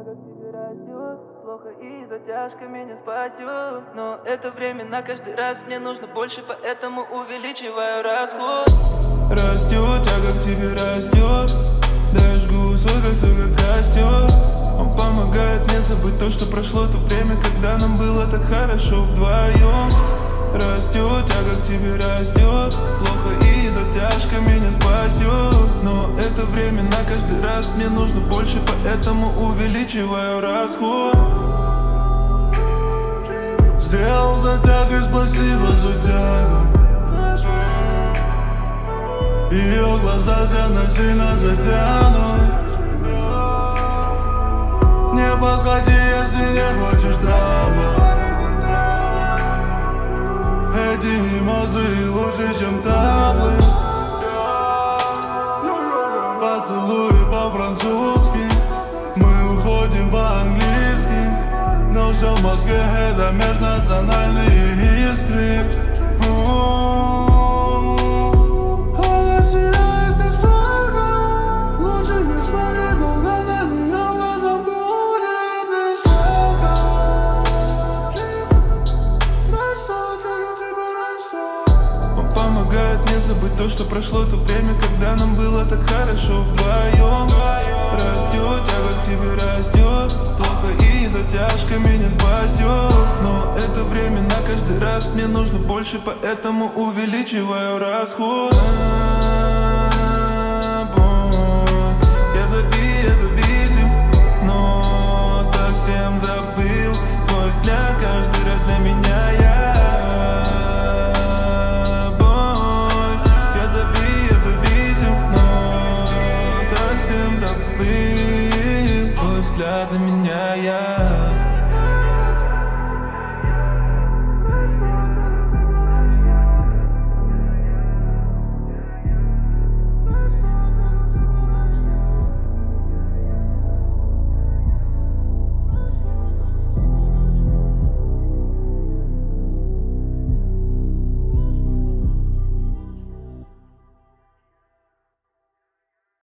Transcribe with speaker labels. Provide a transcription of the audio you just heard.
Speaker 1: как тебе растет. Плохо и затяжка меня спасет. Но это временно каждый раз мне нужно больше, поэтому увеличиваю расход.
Speaker 2: Растет, тяга к тебе растет. Да я жгу свой как костер. Он помогает мне забыть то, что прошло то время, когда нам было так хорошо вдвоем. Растет, тяга к тебе растет. Плохо и затяжка меня спасет. Но это временно каждый раз мне нужно больше, поэтому увеличиваю расход. Сделал затягой, спасибо за тягу. Ее глаза все насильно затянут. Не подходи, если не хочешь травмы. Эти эмоции лучше, чем таблы. Поцелуи по-французски, мы уходим по-английски. Но все в Москве это межнациональные искры. Она сияет как солнце. Лучше не смотреть долго на нее, глазом будет высоко. Растет, как тебе растет. Он помогает мне забыть то, что прошло то время, когда нам было так хорошо вдвоем. Растет, тяга к тебе растет. Плохо и затяжка меня спасет. Но это временно каждый раз мне нужно больше, поэтому увеличиваю расход. Я зависим, но совсем забыл твой взгляд каждый раз для меня. Я зависим, но совсем забыл твой взгляд для меня.